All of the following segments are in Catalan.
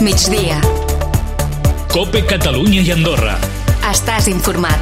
migdia. COPE Catalunya i Andorra. Estàs informat.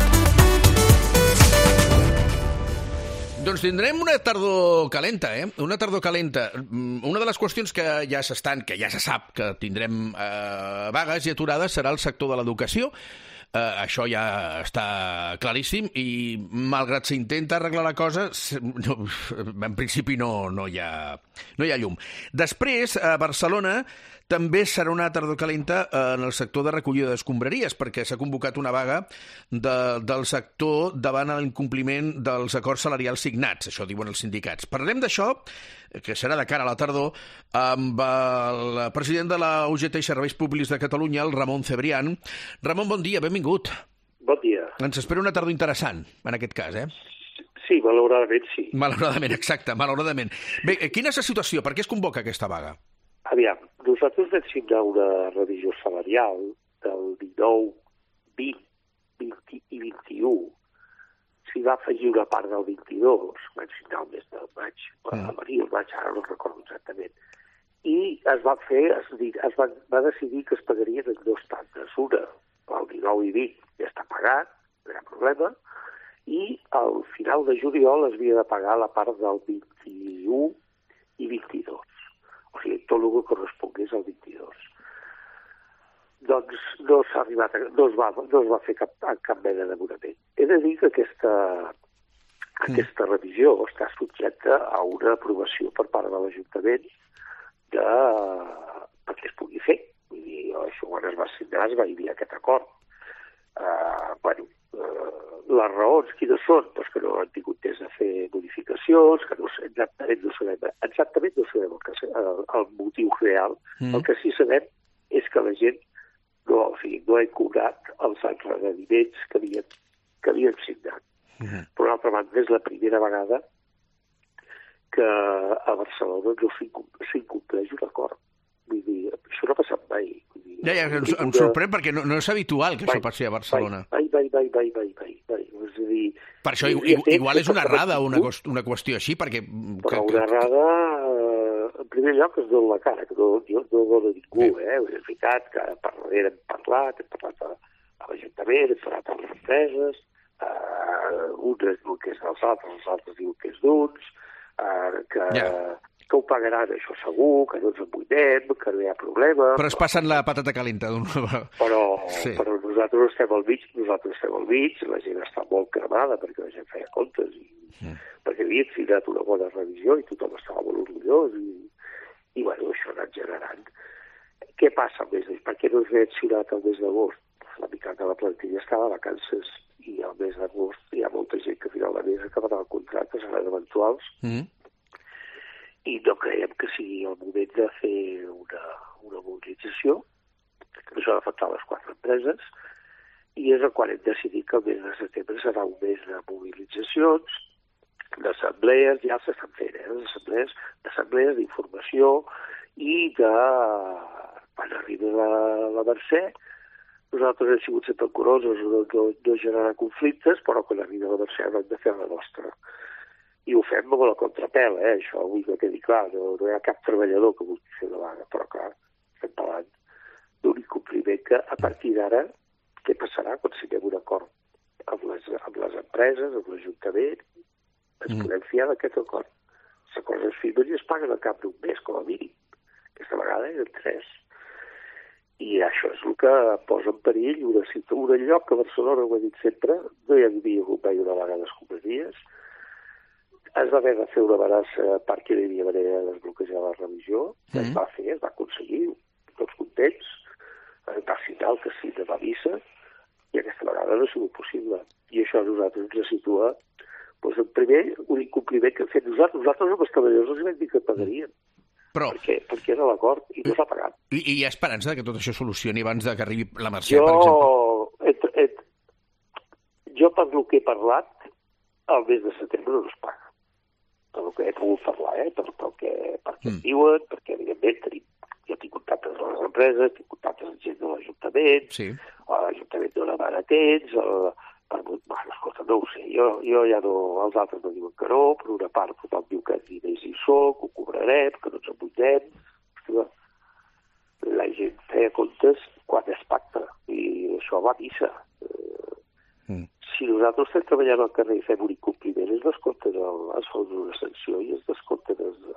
Doncs tindrem una tardor calenta, Una tardor calenta. Una de les qüestions que ja se sap que tindrem vagues i aturades serà el sector de l'educació. Això ja està claríssim i, malgrat s'intenta arreglar la cosa, en principi no hi ha llum. Després, a Barcelona, també serà una tardor calenta en el sector de recollida d'escombraries, perquè s'ha convocat una vaga del sector davant l'incompliment dels acords salarials signats, això diuen els sindicats. Parlem d'això, que serà de cara a la tardor, amb el president de la UGT i Serveis Públics de Catalunya, el Ramon Cebrián. Ramon, bon dia, benvingut. Bon dia. Ens espera una tardor interessant, en aquest cas, Sí, malauradament sí. Malauradament, exacte, malauradament. Bé, quina és la situació? Per què es convoca aquesta vaga? Aviam, nosaltres vam signar una revisió salarial del 19, 20, 20 i 21. S'hi va afegir una part del 22, vam signar el mes de maig, abril, maig, ara no recordo exactament. I es va decidir que es pagarien en dos tandes. Una, el 19 i 20, ja està pagat, no hi ha problema, i al final de juliol es havia de pagar la part del 21 i 22. O sigui, tot el que correspongués al 22. Doncs no es va fer cap mena d'abonament. He de dir que aquesta revisió està subjecta a una aprovació per part de l'Ajuntament perquè es pugui fer. Vull dir, això quan es va signar es va enviar aquest acord. Les raons quines són? Doncs que no han tingut temps de fer modificacions, que exactament no sabem el motiu real. El que sí sabem és que la gent no ha cobrat els endarreriments que havien signat. Per una altra banda, és la primera vegada que a Barcelona no s'incompleix un acord. Vull dir, això no ha passat mai. Em sorprèn perquè no és habitual que això passi a Barcelona. Mai. És a dir... Per això igual és una errada o una qüestió així, perquè... Però una errada, en primer lloc, es dona la cara, que no dona ningú, És veritat que hem parlat a l'Ajuntament, hem parlat amb les empreses, uns diuen que és dels altres, els altres diuen que és d'uns, que ho pagaran, això segur, que no ens embuinem, que no hi ha problema... Però es passen la patata calenta. Però nosaltres estem al mig, la gent està molt cremada perquè la gent feia comptes, perquè havien signat una bona revisió i tothom estava molt orgullós, i això ha anat generant. Què passa al mes d'agost? Per què no es ve signat el mes d'agost? La meitat de la plantilla estava a vacances i al mes d'agost hi ha molta gent que a final de mes acabarà el contracte, seran eventuals, i no creiem que sigui el moment de fer una mobilització, que no s'ha d'afectar les 4 empreses, i és quan hem decidit que el mes de setembre serà un mes de mobilitzacions, d'assemblees, ja s'estan fent, d'assemblees, d'informació, i quan arribi la Mercè, nosaltres hem sigut sempre curosos no generar conflictes, però quan arribi la Mercè hem de fer la nostra. I ho fem amb la contrapel, això vull que quedi clar, no hi ha cap treballador que vulgui fer la vaga, però clar, estem parlant d'un incompliment que a partir d'ara, què passarà quan siguem un acord amb les empreses, amb l'Ajuntament? Ens podem fiar d'aquest acord. Les coses es firmen i es paguen al cap d'un mes, com a mínim. Aquesta vegada eren 3. I això és el que posa en perill un lloc que a Barcelona, ho he dit sempre, no hi havia hagut mai una vaga d'escombraries. Es va haver de fer una amenaça perquè no hi havia manera de desbloquejar la revisió. Es va fer, es va aconseguir, tots contents. Va signar el que sí de la missa i aquesta vegada no ha sigut possible. I això a nosaltres ens situa, en primer, un incompliment que hem fet nosaltres. Nosaltres amb els treballadors els vam dir que pagarien. Però... Perquè era l'acord i no s'ha pagat. I hi ha esperança que tot això solucioni abans que arribi la Mercè, per exemple? Jo, per lo que he parlat, el mes de setembre no es paga. Per el que he pogut parlar, perquè diuen, perquè evidentment jo tinc contactes amb les empreses, tinc contactes amb gent de l'Ajuntament, l'Ajuntament dona baratets, escolta, no ho sé, jo ja no, els altres no diuen que no, per una part tothom diu que els diners hi són, que ho cobrarem, que no ens embunyem. La gent feia comptes quan es pacta, i això va a missa. Si nosaltres estem treballant al carrer i fem un incompliment, es descompten els fons d'una sanció i es descompten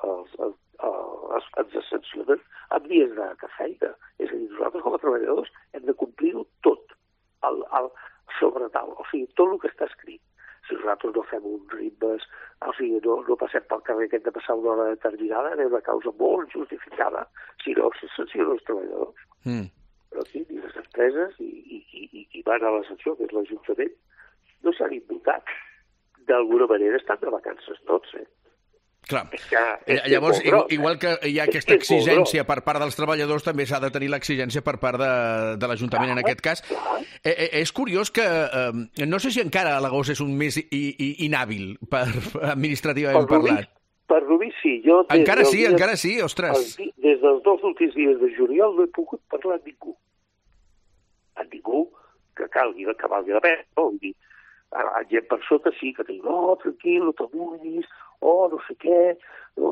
ens sancionen amb dies de feina. És a dir, nosaltres com a treballadors hem de complir-ho tot sobre taula, o sigui, tot el que està escrit. Si nosaltres no fem uns ritmes, o sigui, no passem pel carrer que hem de passar una hora determinada, és una causa molt justificada, si no se sanciona els treballadors. Però aquí, ni les empreses i qui van a la sanció, que és l'Ajuntament, no s'han imputat. D'alguna manera estan de vacances tots, Clar, llavors, igual que hi ha aquesta exigència per part dels treballadors, també s'ha de tenir l'exigència per part de l'Ajuntament en aquest cas. És curiós que, no sé si encara l'agost és un mes inhàbil, administrativament parlat. Per mi sí. Encara sí, ostres. Des dels 2 últims dies de juliol no he pogut parlar amb ningú. Amb ningú que valgui la pena, no? Vull dir, gent per sota sí que diu, no, tranquil, no t'amoïnis, no sé què, no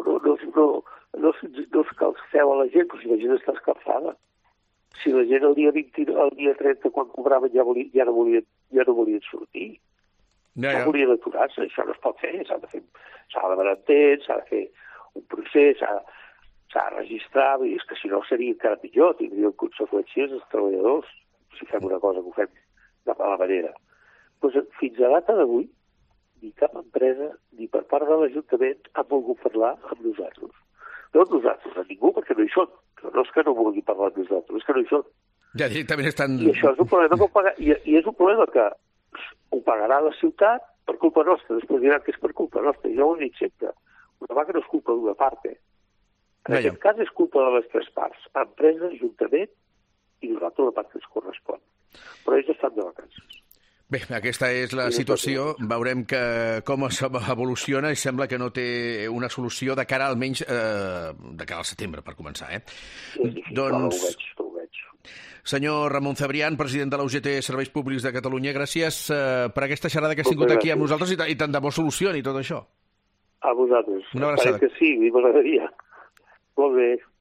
escalfeu a la gent, però si la gent està escalfada. Si la gent el dia 30, quan cobraven, ja no volien sortir. No volien aturar-se, això no es pot fer, s'ha de demanar temps, s'ha de fer un procés, s'ha de registrar, és que si no seria encara pitjor, tindrien conseqüències els treballadors, si fem una cosa que ho fem de mala manera. Doncs fins a data d'avui, ni cap empresa, ni per part de l'Ajuntament, han volgut parlar amb nosaltres. No amb nosaltres, amb ningú, perquè no hi són. No és que no vulgui parlar amb nosaltres, és que no hi són. Ja directament estan... I això és un problema que i és un problema que ho pagarà la ciutat per culpa nostra. Després diran que és per culpa nostra. Jo ho he dit sempre. Una vaga no és culpa d'una part. En aquest cas és culpa de les 3 parts. Empresa, Ajuntament i nosaltres la part que ens correspon. Però ells estan de vacances. Bé, aquesta és la situació. Veurem com evoluciona i sembla que no té una solució de cara almenys de cara al setembre, per començar. Doncs... ho veig. Senyor Ramon Cebrián, president de la UGT Serveis Públics de Catalunya, gràcies per aquesta xerrada que has tingut aquí amb nosaltres i tant de bo solucioni tot això. A vosaltres. Una abraçada. Que sí, m'agradaria. Molt bé.